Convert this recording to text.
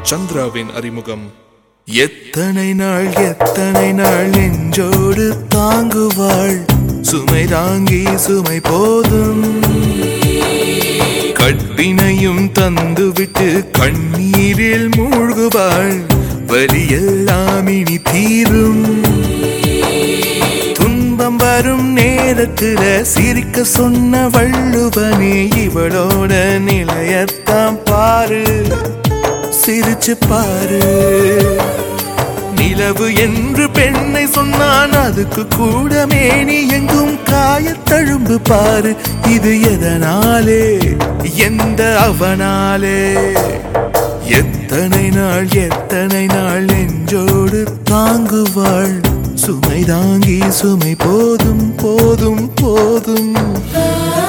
சந்திராவின் அறிமுகம். எத்தனை நாள் நெஞ்சோடு தாங்குவாள், சுமை தாங்கி சுமை போதும். கட்டினையும் தந்துவிட்டு கண்ணீரில் மூழ்குவாள், வலியெல்லாம் இனி தீரும். துன்பம் வரும் நேரத்துல சிரிக்க சொன்ன வள்ளுவனே, இவளோட நிலையத்தான் பாரு, சிரிச்சு பாரு. நிலவு என்று பெண்ணை சொன்னான், அதுக்கு கூட மேனி எங்கும் காயத்தழும்பு பாரு. இது எதனாலே, எந்த அவனாலே? எத்தனை நாள் நெஞ்சோடு தாங்குவாள், சுமை தாங்கி சுமை போதும் போதும் போதும்.